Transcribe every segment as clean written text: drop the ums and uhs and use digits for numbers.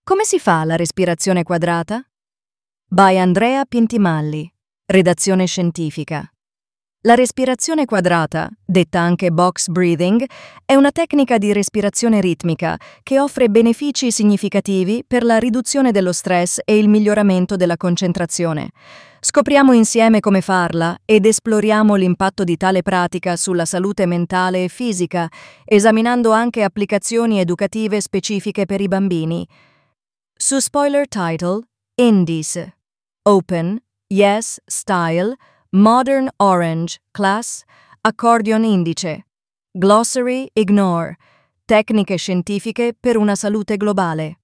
Come si fa la respirazione quadrata? By Andrea Pintimalli, redazione scientifica. La respirazione quadrata, detta anche box breathing, è una tecnica di respirazione ritmica che offre benefici significativi per la riduzione dello stress e il miglioramento della concentrazione. Scopriamo insieme come farla ed esploriamo l'impatto di tale pratica sulla salute mentale e fisica, esaminando anche applicazioni educative specifiche per i bambini. Su spoiler title, Indice, Open, Yes, Style, Modern Orange, Class, Accordion indice, Glossary Ignore, tecniche scientifiche per una salute globale.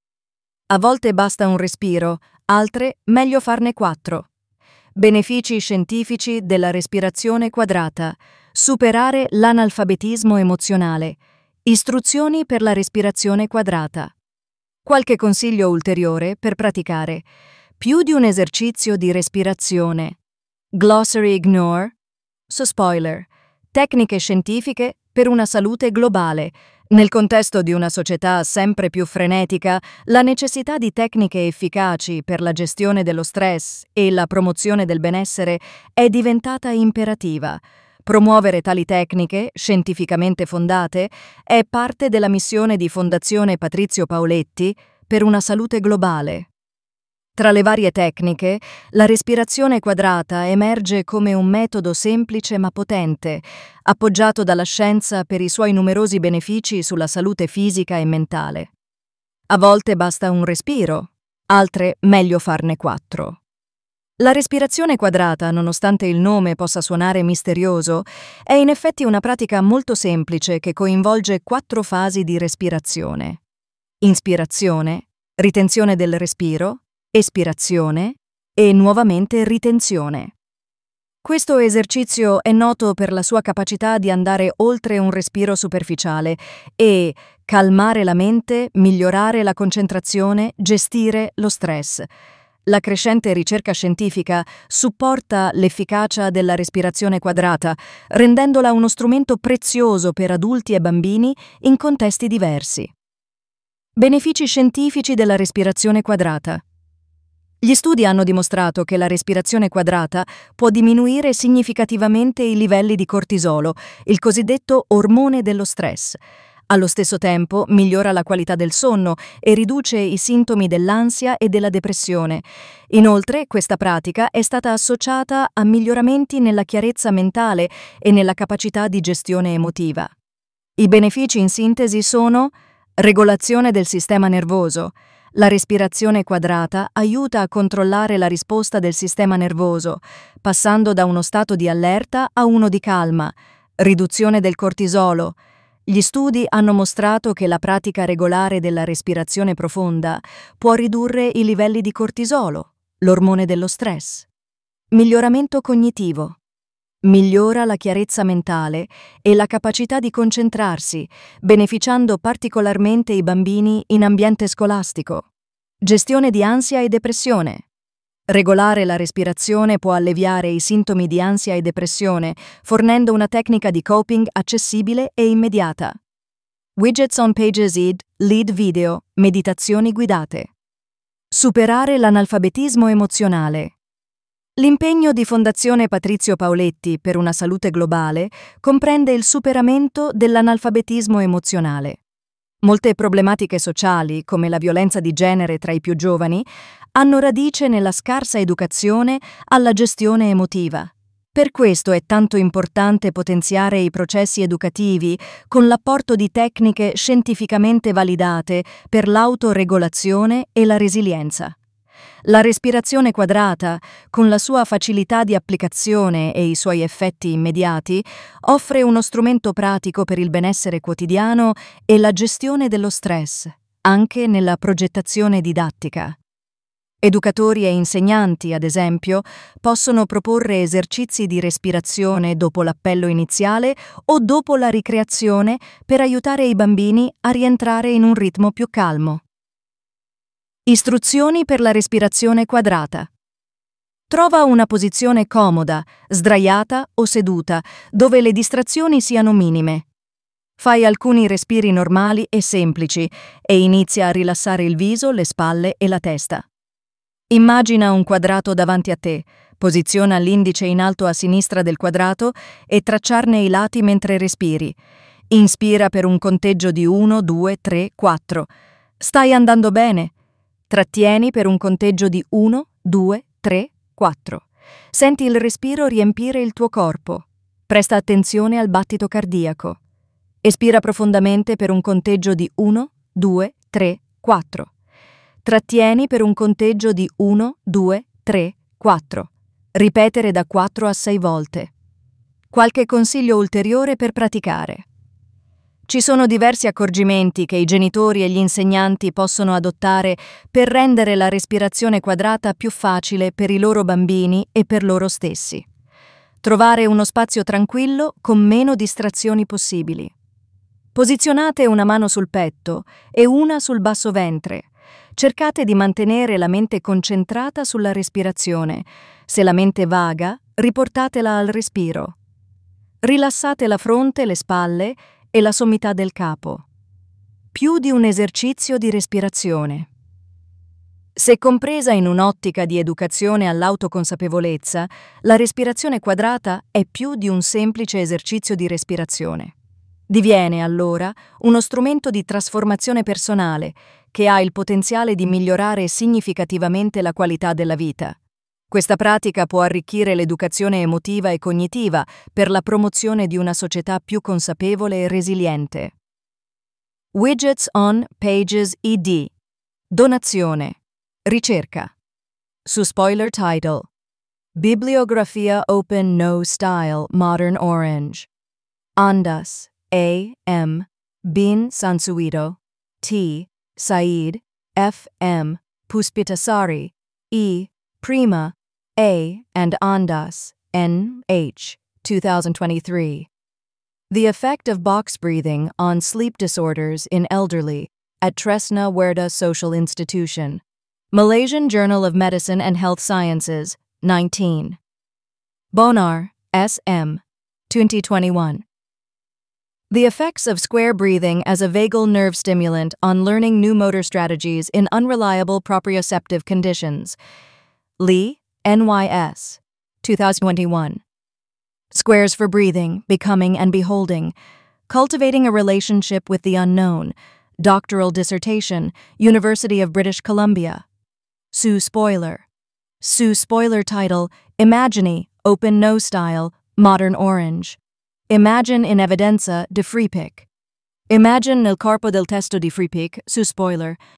A volte basta un respiro, altre meglio farne 4. Benefici scientifici della respirazione quadrata, superare l'analfabetismo emozionale, istruzioni per la respirazione quadrata. Qualche consiglio ulteriore per praticare. Più di un esercizio di respirazione. Glossary Ignore. Su spoiler. Tecniche scientifiche per una salute globale. Nel contesto di una società sempre più frenetica, la necessità di tecniche efficaci per la gestione dello stress e la promozione del benessere è diventata imperativa. Promuovere tali tecniche, scientificamente fondate, è parte della missione di Fondazione Patrizio Paoletti per una salute globale. Tra le varie tecniche, la respirazione quadrata emerge come un metodo semplice ma potente, appoggiato dalla scienza per i suoi numerosi benefici sulla salute fisica e mentale. A volte basta un respiro, altre meglio farne 4. La respirazione quadrata, nonostante il nome possa suonare misterioso, è in effetti una pratica molto semplice che coinvolge 4 fasi di respirazione: inspirazione, ritenzione del respiro, espirazione e nuovamente ritenzione. Questo esercizio è noto per la sua capacità di andare oltre un respiro superficiale e calmare la mente, migliorare la concentrazione, gestire lo stress. La crescente ricerca scientifica supporta l'efficacia della respirazione quadrata, rendendola uno strumento prezioso per adulti e bambini in contesti diversi. Benefici scientifici della respirazione quadrata. Gli studi hanno dimostrato che la respirazione quadrata può diminuire significativamente i livelli di cortisolo, il cosiddetto ormone dello stress. Allo stesso tempo migliora la qualità del sonno e riduce i sintomi dell'ansia e della depressione. Inoltre, questa pratica è stata associata a miglioramenti nella chiarezza mentale e nella capacità di gestione emotiva. I benefici in sintesi sono: regolazione del sistema nervoso. La respirazione quadrata aiuta a controllare la risposta del sistema nervoso, passando da uno stato di allerta a uno di calma. Riduzione del cortisolo. Gli studi hanno mostrato che la pratica regolare della respirazione profonda può ridurre i livelli di cortisolo, l'ormone dello stress. Miglioramento cognitivo. Migliora la chiarezza mentale e la capacità di concentrarsi, beneficiando particolarmente i bambini in ambiente scolastico. Gestione di ansia e depressione. Regolare la respirazione può alleviare i sintomi di ansia e depressione, fornendo una tecnica di coping accessibile e immediata. Widgets on Pages id, lead video, meditazioni guidate. Superare l'analfabetismo emozionale. L'impegno di Fondazione Patrizio Paoletti per una salute globale comprende il superamento dell'analfabetismo emozionale. Molte problematiche sociali, come la violenza di genere tra i più giovani, hanno radice nella scarsa educazione alla gestione emotiva. Per questo è tanto importante potenziare i processi educativi con l'apporto di tecniche scientificamente validate per l'autoregolazione e la resilienza. La respirazione quadrata, con la sua facilità di applicazione e i suoi effetti immediati, offre uno strumento pratico per il benessere quotidiano e la gestione dello stress, anche nella progettazione didattica. Educatori e insegnanti, ad esempio, possono proporre esercizi di respirazione dopo l'appello iniziale o dopo la ricreazione per aiutare i bambini a rientrare in un ritmo più calmo. Istruzioni per la respirazione quadrata. Trova una posizione comoda, sdraiata o seduta, dove le distrazioni siano minime. Fai alcuni respiri normali e semplici e inizia a rilassare il viso, le spalle e la testa. Immagina un quadrato davanti a te, posiziona l'indice in alto a sinistra del quadrato e tracciarne i lati mentre respiri. Inspira per un conteggio di 1, 2, 3, 4. Stai andando bene. Trattieni per un conteggio di 1, 2, 3, 4. Senti il respiro riempire il tuo corpo. Presta attenzione al battito cardiaco. Espira profondamente per un conteggio di 1, 2, 3, 4. Trattieni per un conteggio di 1, 2, 3, 4. Ripetere da 4 a 6 volte. Qualche consiglio ulteriore per praticare. Ci sono diversi accorgimenti che i genitori e gli insegnanti possono adottare per rendere la respirazione quadrata più facile per i loro bambini e per loro stessi. Trovare uno spazio tranquillo con meno distrazioni possibili. Posizionate una mano sul petto e una sul basso ventre. Cercate di mantenere la mente concentrata sulla respirazione. Se la mente vaga, riportatela al respiro. Rilassate la fronte, le spalle e la sommità del capo. Più di un esercizio di respirazione. Se compresa in un'ottica di educazione all'autoconsapevolezza, la respirazione quadrata è più di un semplice esercizio di respirazione. Diviene, allora, uno strumento di trasformazione personale che ha il potenziale di migliorare significativamente la qualità della vita. Questa pratica può arricchire l'educazione emotiva e cognitiva per la promozione di una società più consapevole e resiliente. Widgets on Pages ED. Donazione. Ricerca. Su Spoiler Title. Bibliografia Open No Style Modern Orange. Andas. A. M. Bin Sansuito. T. Said. F. M. Puspitasari. E. Prima. A. and Andas. N. H. 2023. The Effect of Box Breathing on Sleep Disorders in Elderly at Tresna Huerta Social Institution. Malaysian Journal of Medicine and Health Sciences, 19. Bonar, S. M. 2021. The effects of square breathing as a vagal nerve stimulant on learning new motor strategies in unreliable proprioceptive conditions. Lee, NYS, 2021. Squares for Breathing, Becoming and Beholding, Cultivating a Relationship with the Unknown, Doctoral Dissertation, University of British Columbia. Sue Spoiler. Sue Spoiler title, Imagini, Open No Style, Modern Orange. Imagine in evidenza di Freepik. Imagine nel corpo del testo di Freepik, su Spoiler,